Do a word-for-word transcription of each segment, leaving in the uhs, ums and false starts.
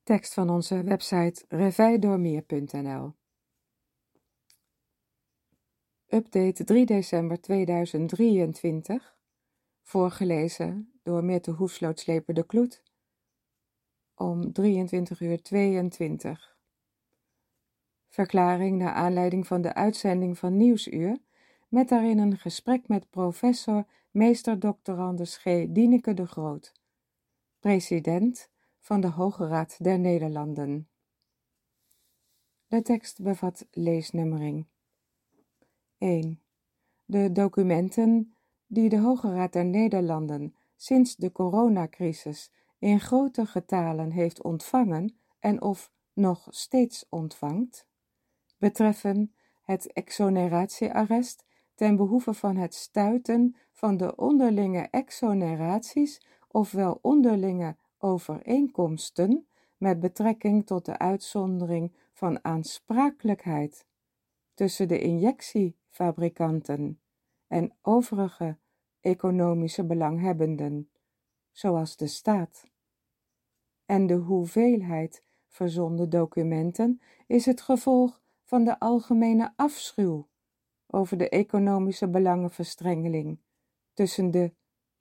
Tekst van onze website reveidormeer punt n l. Update drie december tweeduizend drieëntwintig, voorgelezen door Mirte Hoefsloot-Sleper de Kloet om drieëntwintig uur tweeëntwintig. Verklaring naar aanleiding van de uitzending van Nieuwsuur, met daarin een gesprek met professor meester doctorandus G. Dieneke de Groot, president van de Hoge Raad der Nederlanden. De tekst bevat leesnummering. één. De documenten die de Hoge Raad der Nederlanden sinds de coronacrisis in grote getalen heeft ontvangen en of nog steeds ontvangt, betreffen het exoneratiearrest ten behoeve van het stuiten van de onderlinge exoneraties ofwel onderlinge overeenkomsten met betrekking tot de uitzondering van aansprakelijkheid tussen de injectiefabrikanten en overige economische belanghebbenden, zoals de staat. En de hoeveelheid verzonden documenten is het gevolg van de algemene afschuw over de economische belangenverstrengeling tussen de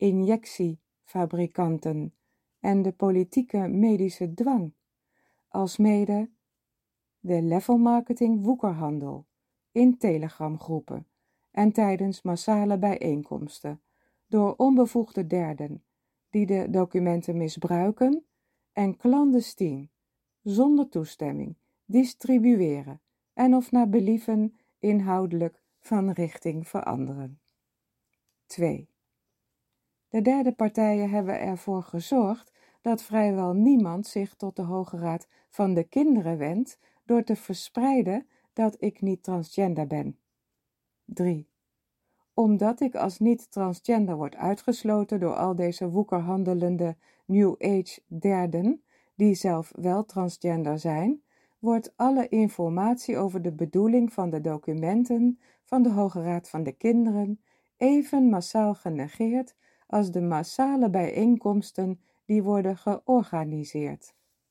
injectiefabrikanten en de politieke medische dwang, alsmede de levelmarketing woekerhandel in telegramgroepen en tijdens massale bijeenkomsten door onbevoegde derden die de documenten misbruiken en clandestien, zonder toestemming, distribueren en of naar believen inhoudelijk van richting veranderen. twee. De derde partijen hebben ervoor gezorgd dat vrijwel niemand zich tot de Hoge Raad van de Kinderen wendt door te verspreiden dat ik niet transgender ben. drie. Omdat ik als niet-transgender word uitgesloten door al deze woekerhandelende New Age derden, die zelf wel transgender zijn, wordt alle informatie over de bedoeling van de documenten van de Hoge Raad van de Kinderen even massaal genegeerd als de massale bijeenkomsten die worden georganiseerd.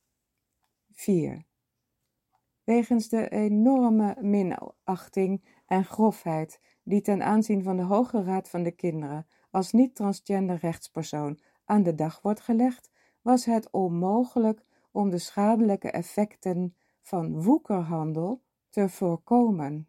vier. Wegens de enorme minachting en grofheid die ten aanzien van de Hoge Raad van de Kinderen als niet-transgender rechtspersoon aan de dag wordt gelegd, was het onmogelijk om de schadelijke effecten van woekerhandel te voorkomen.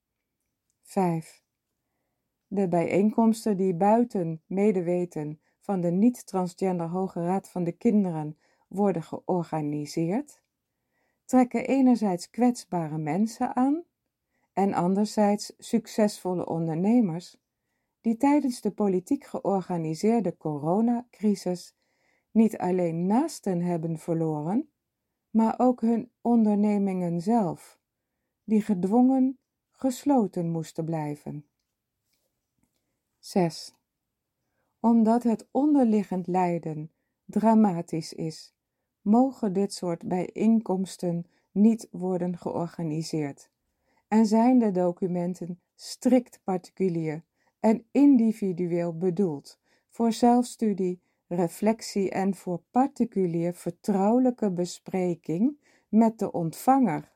vijf. De bijeenkomsten die buiten medeweten van de niet-transgender Hoge Raad van de Kinderen worden georganiseerd, trekken enerzijds kwetsbare mensen aan en anderzijds succesvolle ondernemers die tijdens de politiek georganiseerde coronacrisis niet alleen naasten hebben verloren, maar ook hun ondernemingen zelf, die gedwongen gesloten moesten blijven. zes. Omdat het onderliggend lijden dramatisch is, mogen dit soort bijeenkomsten niet worden georganiseerd en zijn de documenten strikt particulier en individueel bedoeld voor zelfstudie, reflectie en voor particulier vertrouwelijke bespreking met de ontvanger.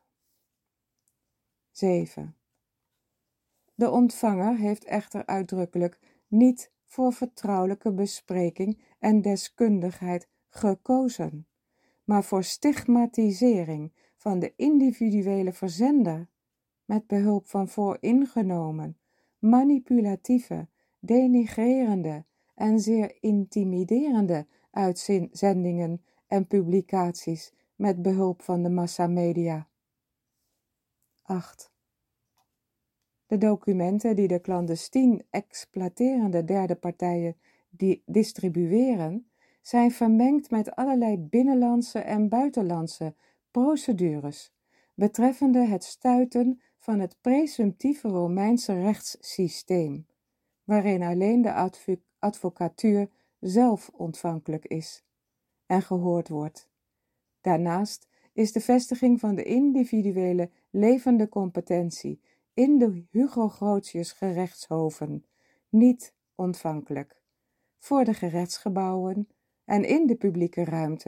zeven. De ontvanger heeft echter uitdrukkelijk niet voor vertrouwelijke bespreking en deskundigheid gekozen, maar voor stigmatisering van de individuele verzender met behulp van vooringenomen, manipulatieve, denigrerende en zeer intimiderende uitzendingen en publicaties met behulp van de massamedia. acht. De documenten die de clandestien exploiterende derde partijen die distribueren, zijn vermengd met allerlei binnenlandse en buitenlandse procedures betreffende het stuiten van het presumptieve Romeinse rechtssysteem, waarin alleen de advo- advocatuur zelf ontvankelijk is en gehoord wordt. Daarnaast is de vestiging van de individuele levende competentie in de Hugo Grotius gerechtshoven niet ontvankelijk voor de gerechtsgebouwen en in de publieke ruimte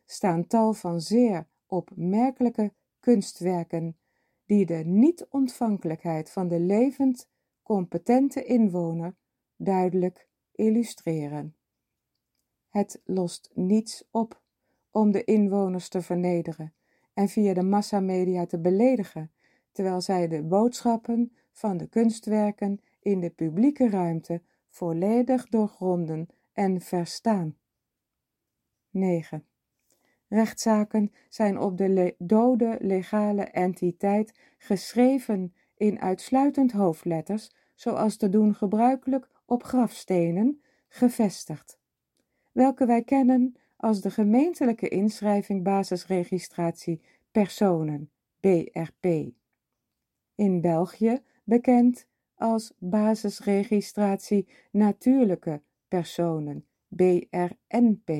staan tal van zeer opmerkelijke kunstwerken die de niet-ontvankelijkheid van de levend competente inwoner duidelijk illustreren. Het lost niets op om de inwoners te vernederen en via de massamedia te beledigen, terwijl zij de boodschappen van de kunstwerken in de publieke ruimte volledig doorgronden en verstaan. negen. Rechtszaken zijn op de le- dode legale entiteit geschreven in uitsluitend hoofdletters, zoals te doen gebruikelijk op grafstenen, gevestigd, welke wij kennen als de gemeentelijke inschrijving basisregistratie personen, B R P. In België bekend als basisregistratie natuurlijke personen, B R N P.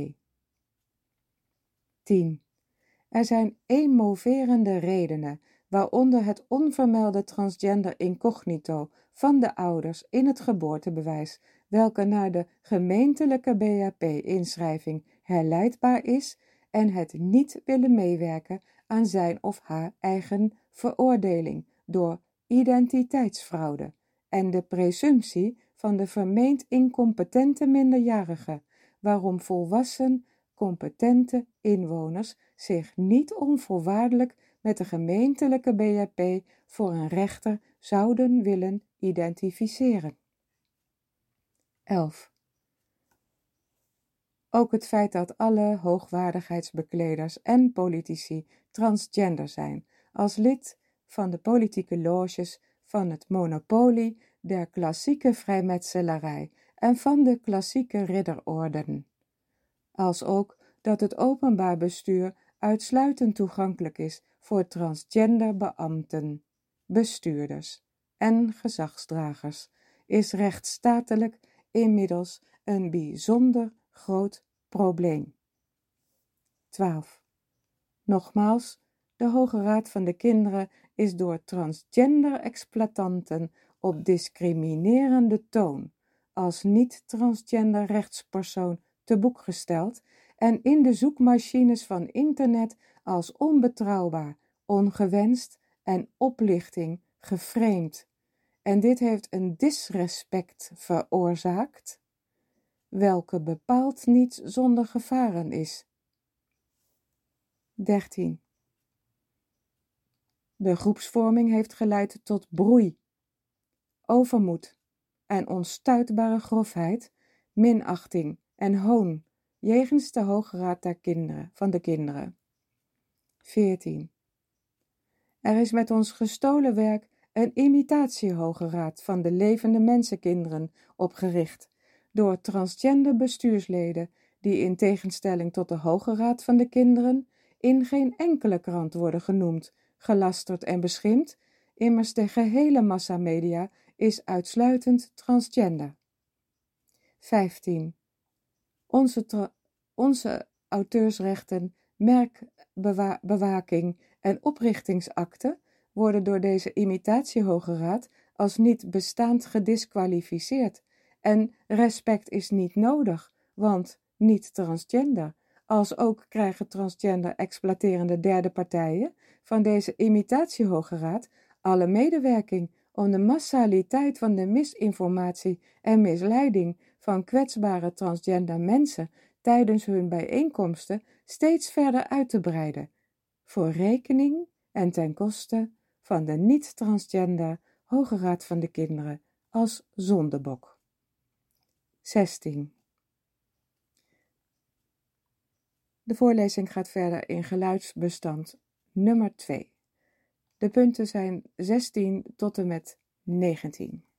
tien. Er zijn emoverende redenen, waaronder het onvermelde transgender incognito van de ouders in het geboortebewijs, welke naar de gemeentelijke B A P-inschrijving herleidbaar is, en het niet willen meewerken aan zijn of haar eigen veroordeling door identiteitsfraude en de presumptie van de vermeend incompetente minderjarige, waarom volwassen competente inwoners zich niet onvoorwaardelijk met de gemeentelijke B A P voor een rechter zouden willen identificeren. elf. Ook het feit dat alle hoogwaardigheidsbekleders en politici transgender zijn, als lid van de politieke loges van het monopolie der klassieke vrijmetselarij en van de klassieke ridderorden. Als ook dat het openbaar bestuur uitsluitend toegankelijk is voor transgender beambten, bestuurders en gezagsdragers, is rechtsstatelijk inmiddels een bijzonder groot probleem. twaalf. Nogmaals, de Hoge Raad van de Kinderen is door transgender-exploitanten op discriminerende toon als niet-transgender rechtspersoon te boek gesteld en in de zoekmachines van internet als onbetrouwbaar, ongewenst en oplichting geframed. En dit heeft een disrespect veroorzaakt, welke bepaald niet zonder gevaren is. dertien. De groepsvorming heeft geleid tot broei, overmoed en onstuitbare grofheid, minachting en hoon jegens de Hoge Raad der kinderen, van de kinderen. veertien. Er is met ons gestolen werk een imitatie-Hoge Raad van de levende mensenkinderen opgericht, door transgender bestuursleden die in tegenstelling tot de Hoge Raad van de Kinderen in geen enkele krant worden genoemd, gelasterd en beschimpt, immers de gehele massamedia is uitsluitend transgender. vijftien. Onze, tra- onze auteursrechten, merkbewaking en oprichtingsakte worden door deze imitatie-Hoge Raad als niet bestaand gediskwalificeerd. En respect is niet nodig, want niet transgender. Als ook krijgen transgender-exploiterende derde partijen van deze imitatie-Hoge Raad alle medewerking om de massaliteit van de misinformatie en misleiding van kwetsbare transgender mensen tijdens hun bijeenkomsten steeds verder uit te breiden, voor rekening en ten koste van de niet-transgender Hoge Raad van de Kinderen als zondebok. zestien. De voorlezing gaat verder in geluidsbestand nummer twee. De punten zijn zestien tot en met negentien.